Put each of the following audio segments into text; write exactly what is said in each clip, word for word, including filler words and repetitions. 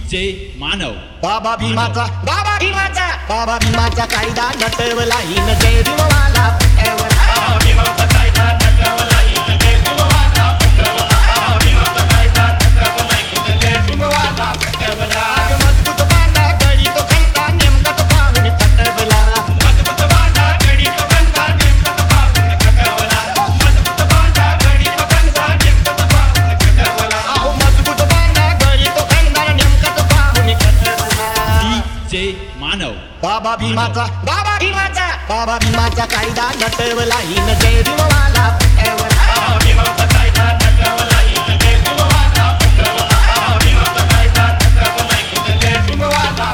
जे मानव बाबा भीमाचा बाबा भीमाचा बाबा भीमाचा कायदा नटवला हिन जय भीमवाला बाबा भीमाचा कायदा नटवला हिन जय भीमवाला बाबा भीमाचा कायदा नटवला हिन जय भीमवाला मजबूत बांधा गडी तो खंडा नेमका तो पाहुणे खटवला मजबूत बांधा गडी तो खंडा नेमका तो पाहुणे खटवला मजबूत बांधा गडी तो खंडा नेमका तो पाहुणे खटवला अहो मजबूत बांधा गडी तो खंडा नेमका तो पाहुणे खटवला जे मानव बाबा भीमाचा बाबा भीमाचा बाबा भीमाचा कायदा नटवला हिन जय भीमवाला बाबा भीमाचा कायदा नटवला हिन जय भीमवाला बाबा भीमाचा कायदा नटवला हिन जय भीमवाला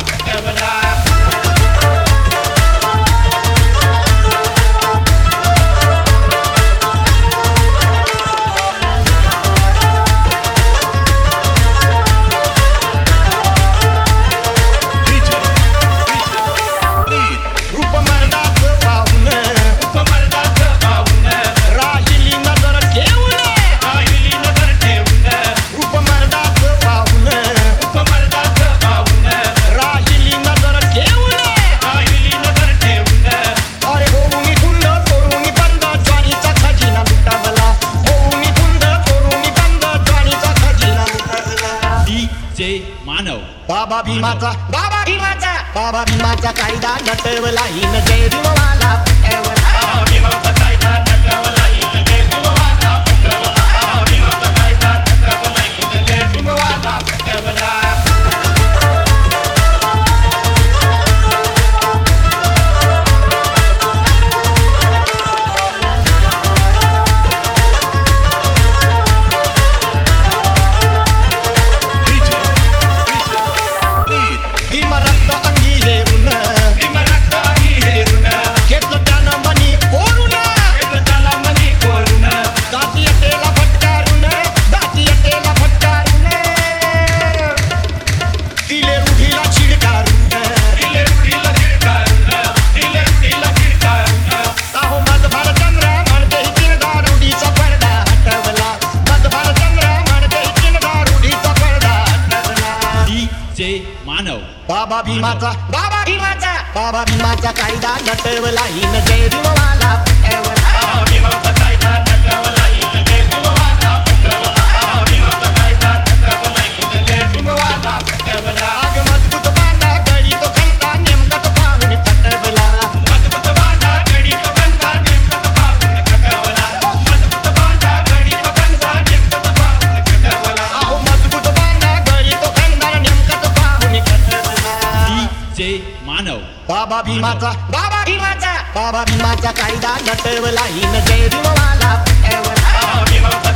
जे मानव बाबा भीमाचा बाबा भीमाचा बाबा भीमाचा कायदा नटवला हिन जय भीमवाला बाबा भीमाचा कायदा नटवला हिन जय भीमवाला बाबा भीमाचा कायदा नटवला हिन जय भीमवाला जे मानव बाबा भीमाचा बाबा भीमाचा बाबा भीमाचा कायदा नटवला हिन जय भीमवाला बाबा भीमाचा कायदा नटवला हिन जय भीमवाला बाबा भीमाचा कायदा नटवला हिन जय भीमवाला मजबूत बांधा गडी तो खंडा नेमका तो पाहुणे खटवला मजबूत बांधा गडी तो खंडा नेमका तो पाहुणे खटवला मजबूत बांधा गडी तो खंडा नेमका तो पाहुणे खटवला अहो मजबूत बांधा गडी तो खंडा नेमका तो पाहुणे खटवला जे मानव बाबा भीमाचा बाबा भीमाचा बाबा भीमाचा कायदा नटवला हिन जय भीमवाला बाबा भीमाचा